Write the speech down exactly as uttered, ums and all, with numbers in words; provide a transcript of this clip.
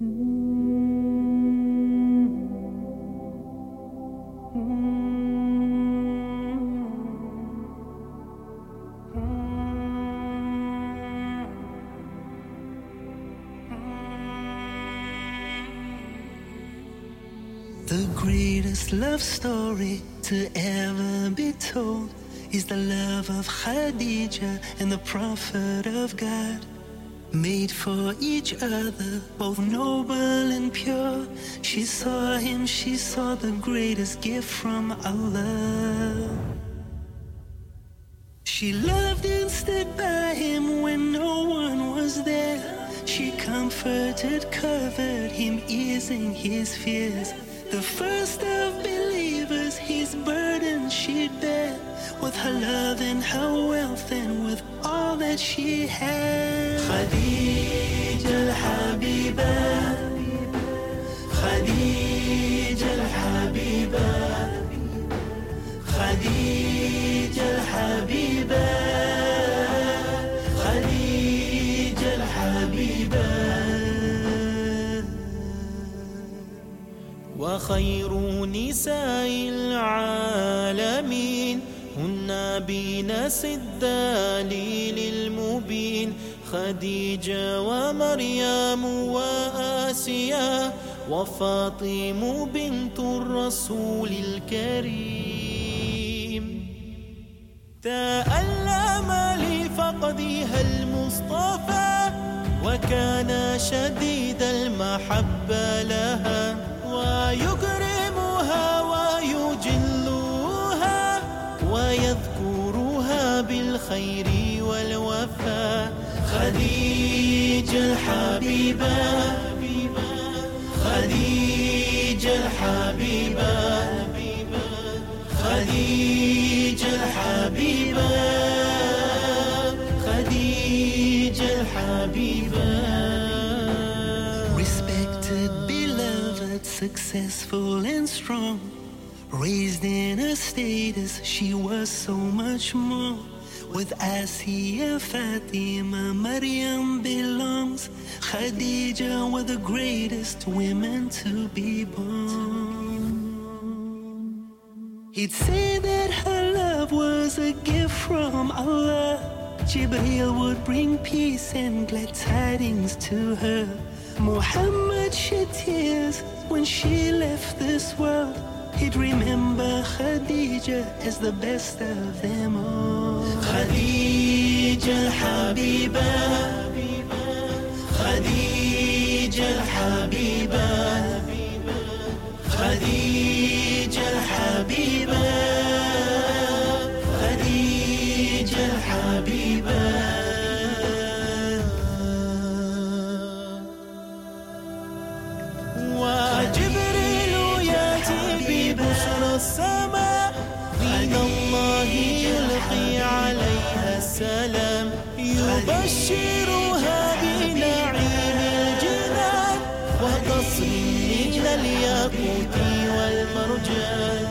The greatest love story to ever be told is the love of Khadija and the Prophet of God. Made for each other, both noble and pure. She saw him, she saw the greatest gift from Allah. She loved and stood by him when no one was there. She comforted, covered him, easing his fears. The first of believers, his burden she'd bear, with her love and her wealth and with all that she had. Khadija al-Habiba, Khadija al-Habiba, Khadija al-Habiba, Khadija al-Habiba. وخير نساء العالمين هن بنس الدليل المبين، خديجة ومريم وآسيا وفاطمة بنت الرسول الكريم. تألم لفقدها المصطفى وكان شديد المحبة لها، ويكرمها ويجلها ويذكرها بالخير والوفاء. خديجة الحبيبة، خديجة الحبيبة، خديجة الحبيبة، خديجة الحبيبة. Respected, beloved, successful and strong, raised in a status she was so much more. With Asiya, Fatima, Maryam belongs. Khadija were the greatest women to be born. He'd say that her love was a gift from Allah. Jibreel would bring peace and glad tidings to her. Muhammad shed tears when she left this world. He'd remember Khadija as the best of them all. Khadija al-Habiba, Khadija al-Habiba, Khadija al-Habiba, Khadija al-Habiba. وجبريل يأتي ببشرى السماء، من الله يلقي عليها السلام، يبشرها بنعيم الجنان وقصر من الياقوت والمرجان.